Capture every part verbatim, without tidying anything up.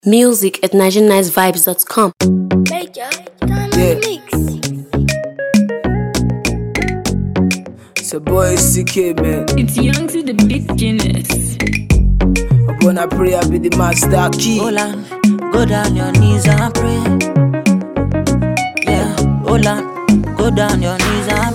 Music at niger nice vibes dot com. Yeah. It's a boy C K, man. It's young to the beginners. I wanna pray, I be the master key. Hold on, go down your knees and pray. Yeah, hold on, go down your knees and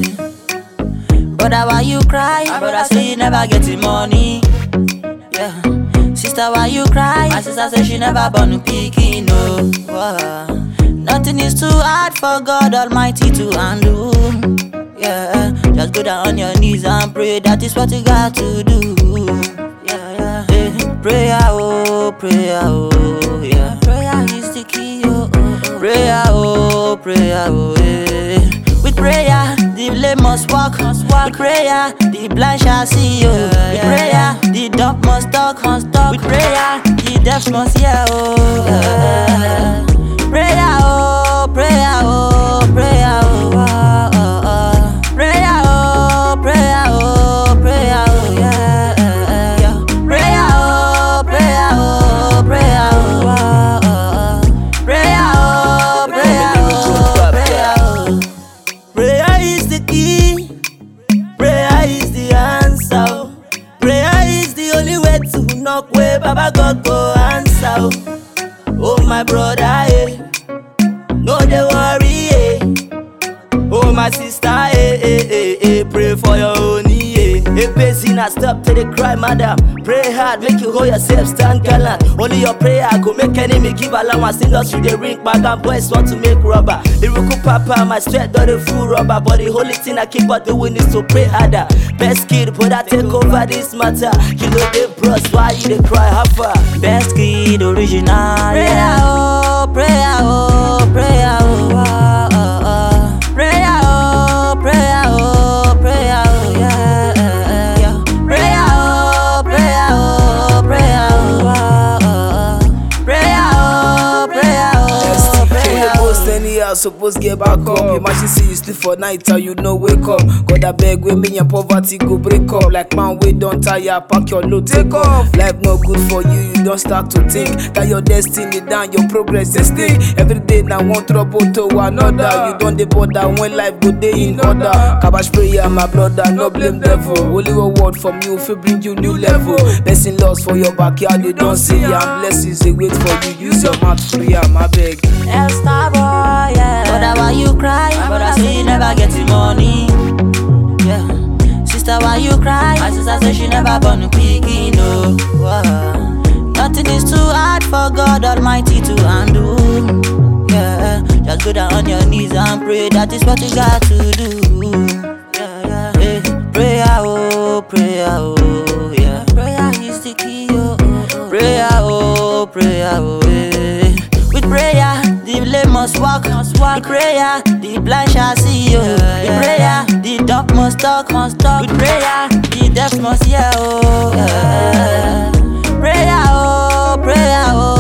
pray. Brother, why you cry? My brother say you never getting money. Yeah, sister, why you cry? My sister say she never born no pikin, no. Wow. Nothing is too hard for God Almighty to handle. Yeah, just go down on your knees and pray. That is what you got to do. Yeah, yeah. Hey, prayer, oh, prayer, oh, yeah. Prayer is the key, oh, oh, oh. Prayer, oh, prayer, oh, yeah. With prayer, the lame must walk. With prayer, the blind shall see, oh. With prayer, the dumb must talk. With prayer, the deaf must hear, oh. Yeah. Prayer, oh, prayer, oh, prayer, oh, oh, oh, oh. Prayer, oh, prayer, oh, prayer, oh, yeah, yeah. Prayer, oh, prayer, oh, prayer, oh, oh, oh. Prayer, oh, prayer, oh, prayer, oh. Prayer is the key. Prayer is the answer. Prayer is the only way to knock where Baba God go answer. Oh my brother, eh. No they worry, eh. Oh my sister, eh, eh, eh, eh. Pray for your own, eh. A person has stop to the cry, madam. Pray hard, make you hold yourself, stand gallant. Only your prayer go make enemy give allowance. Industry they ring bag and boys want to make rubber. The Ruku Papa, my sweat do the full rubber. But the only thing I keep out doing is to pray harder. Best kid, but I take over this matter. You know they bros, why you they cry half? Best kid original. Prayer, oh, prayer, oh, prayer, oh, oh, oh, oh. Prayer, oh, prayer, oh, prayer, oh, yeah, yeah, yeah. Prayer, oh, prayer, oh, prayer, oh, oh, oh. Prayer, oh, prayer, oh, prayer, oh. Most anyhow suppose get back up. Imagine see you sleep for night till you no wake up. God I beg with me and poverty go break up. Like man we don't tire, pack your load, take off. Life no good for you, you don't start to think that your destiny down, your progress is stick. Every day now one trouble to another. You don't dey bother when life go day in order. Kabash prayer, my brother, no blame devil. Only a word from you if bring you new level. Blessing lost for your backyard, you don't see ya. Blessings they wait for you. Use your mouth free, my beg. Elsta boy, yeah. Brother, why you cry? My brother say you never getting money. Yeah. Sister, why you cry? My sister say she never born no pikin, no. Wow. Nothing is too hard for God Almighty to handle. Yeah. Just go down on your knees and pray. That is what you got to do. Yeah, yeah. Hey, prayer, oh, prayer, oh, yeah. Prayer is the key, oh, oh, oh. Prayer, oh, prayer, oh, yeah. With prayer, the lame must walk. With prayer, the blind shall see, oh. With prayer, the dumb must talk. With prayer, the deaf must hear, oh. Yeah. Prayer, oh, prayer, oh.